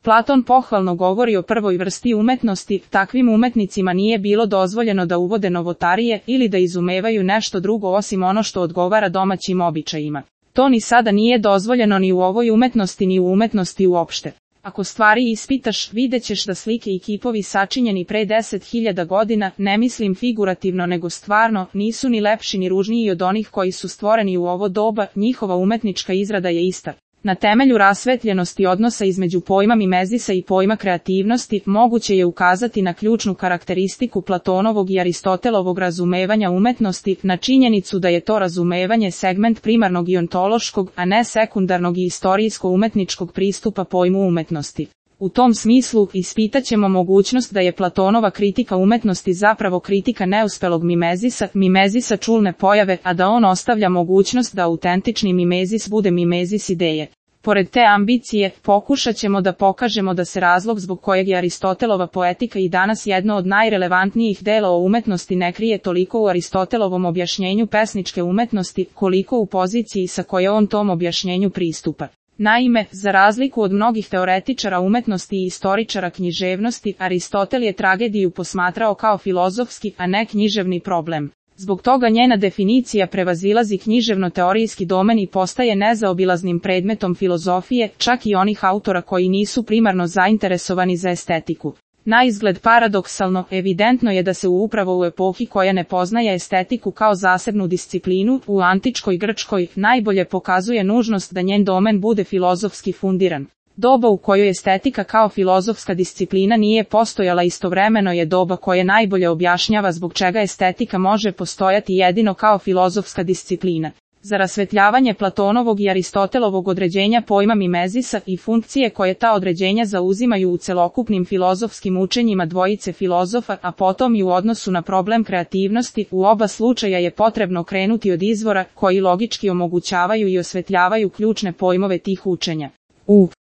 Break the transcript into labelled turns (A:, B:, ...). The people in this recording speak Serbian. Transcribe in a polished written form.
A: Platon pohvalno govori o prvoj vrsti umetnosti, takvim umetnicima nije bilo dozvoljeno da uvode novotarije ili da izumevaju nešto drugo osim ono što odgovara domaćim običajima. To ni sada nije dozvoljeno ni u ovoj umetnosti ni u umetnosti uopšte. Ako stvari ispitaš, videćeš da slike i kipovi sačinjeni pre 10.000 godina, ne mislim figurativno nego stvarno, nisu ni lepši ni ružniji od onih koji su stvoreni u ovo doba, njihova umetnička izrada je ista. Na temelju rasvetljenosti odnosa između pojma mimezisa i pojma kreativnosti, moguće je ukazati na ključnu karakteristiku Platonovog i Aristotelovog razumevanja umetnosti, na činjenicu da je to razumevanje segment primarnog i ontološkog, a ne sekundarnog i istorijsko-umetničkog pristupa pojmu umetnosti. U tom smislu, ispitaćemo mogućnost da je Platonova kritika umetnosti zapravo kritika neuspelog mimezisa čulne pojave, a da on ostavlja mogućnost da autentični mimezis bude mimezis ideje. Pored te ambicije, pokušat ćemo da pokažemo da se razlog zbog kojeg je Aristotelova poetika i danas jedno od najrelevantnijih dela o umetnosti ne krije toliko u Aristotelovom objašnjenju pesničke umetnosti, koliko u poziciji sa koje on tom objašnjenju pristupa. Naime, za razliku od mnogih teoretičara umetnosti i istoričara književnosti, Aristotel je tragediju posmatrao kao filozofski, a ne književni problem. Zbog toga njena definicija prevazilazi književno-teorijski domen i postaje nezaobilaznim predmetom filozofije, čak i onih autora koji nisu primarno zainteresovani za estetiku. Naizgled paradoksalno, evidentno je da se upravo u epohi koja ne poznaje estetiku kao zasebnu disciplinu, u antičkoj Grčkoj, najbolje pokazuje nužnost da njen domen bude filozofski fundiran. Doba u kojoj estetika kao filozofska disciplina nije postojala istovremeno je doba koje najbolje objašnjava zbog čega estetika može postojati jedino kao filozofska disciplina. Za rasvetljavanje Platonovog i Aristotelovog određenja pojma mimezisa i funkcije koje ta određenja zauzimaju u celokupnim filozofskim učenjima dvojice filozofa, a potom i u odnosu na problem kreativnosti, u oba slučaja je potrebno krenuti od izvora koji logički omogućavaju i osvetljavaju ključne pojmove tih učenja.